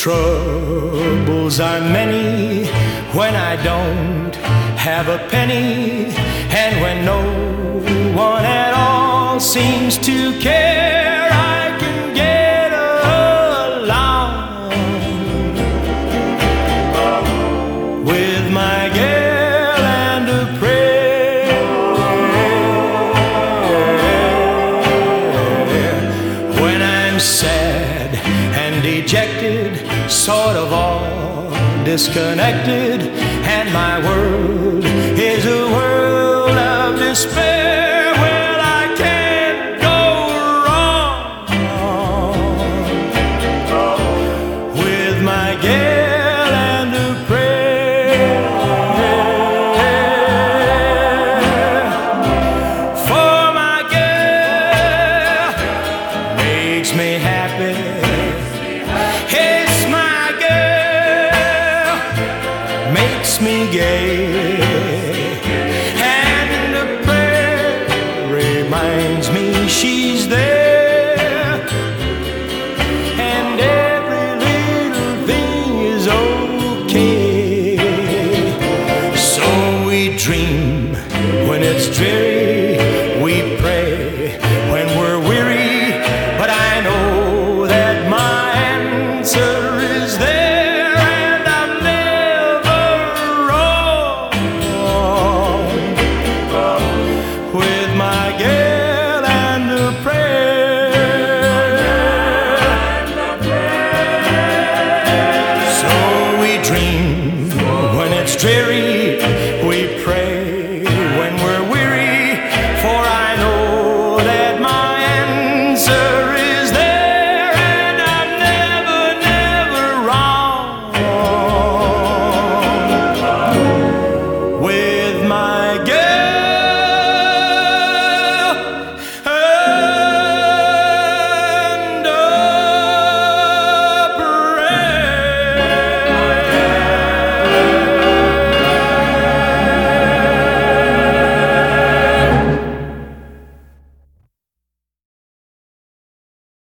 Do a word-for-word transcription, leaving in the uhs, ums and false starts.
troubles are many when I don't have a penny, and when no one at all seems to care, I can get along with my gal and a prayer. When I'm sad and dejected, sort of all disconnected, and my world is a world of despair, well, I can't go wrong with my gal and a prayer. For my gal makes me happy. It's my girl, makes me gay.